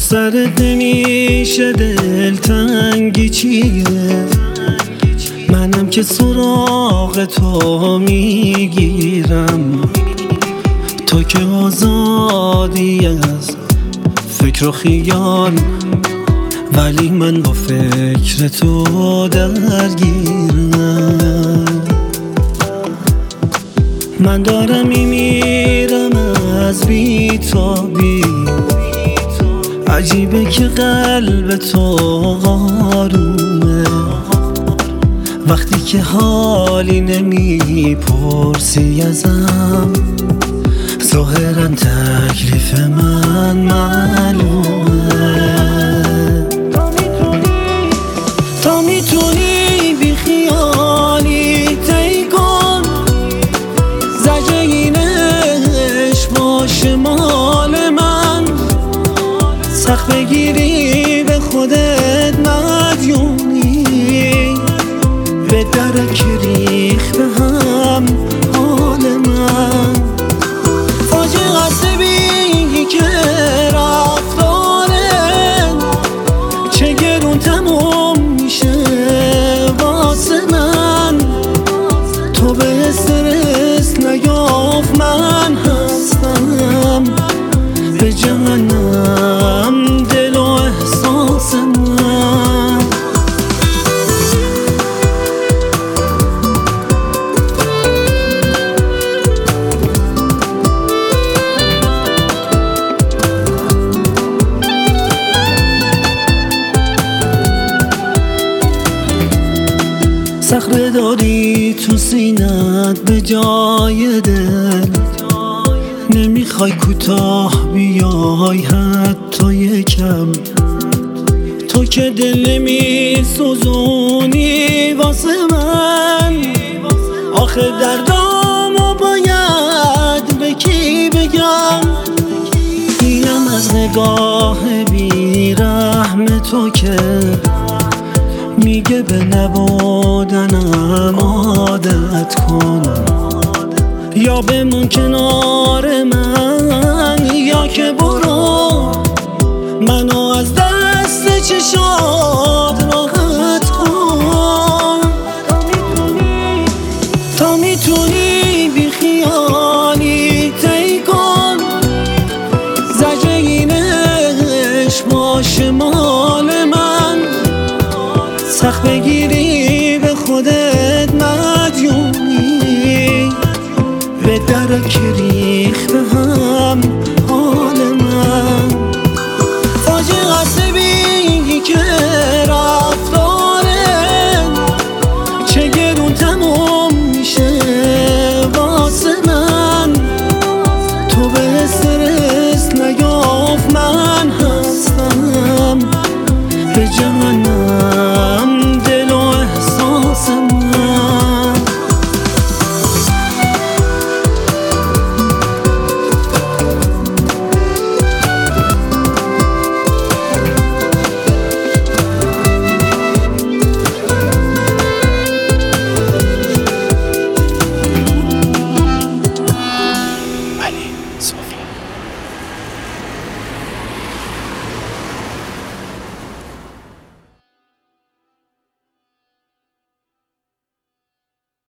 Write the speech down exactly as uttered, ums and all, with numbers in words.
سرت نمیشه دلتنگی چیه؟ منم که سراغ تو میگیرم، تو که آزادی از فکر و خیال، ولی من با فکر تو درگیرم. من دارم میمیرم از بی‌تابی، عجیبه که قلب تو آرومه، وقتی که حالی نمیپرسی ازم، ظاهرا تکلیف من معلومه. تا میتونی بی خیالی طی کن، زجر اینش باشه مال من، سخت بگیری به خودت مدیونی، به درک ریخ به هم حال من. فاجعه است بی که رفتاره چه گرون تموم میشه واسه من، تو به استرس نیاف من هستم به جهنم دل و احساس من. صخره داری تو سینت به جای دل، نمیخوای کوتاه بیای حتی یکم، تو که دل نمیسوزونی واسه من. آخه دردامو باید به کی بگم؟ اینم از نگاه بیرحم تو که میگه به نبودنم عادت کن، یا بمون کنار من یا که برو منو از دست چشات راحت کن. تا میتونی بی خیالی طی کن، زجر اینش باشه مال من، سخت بگیری به خودت مدیونی، به درک ریخ به هم حال من. فاجعه است بی که رفتاره چه گرون تموم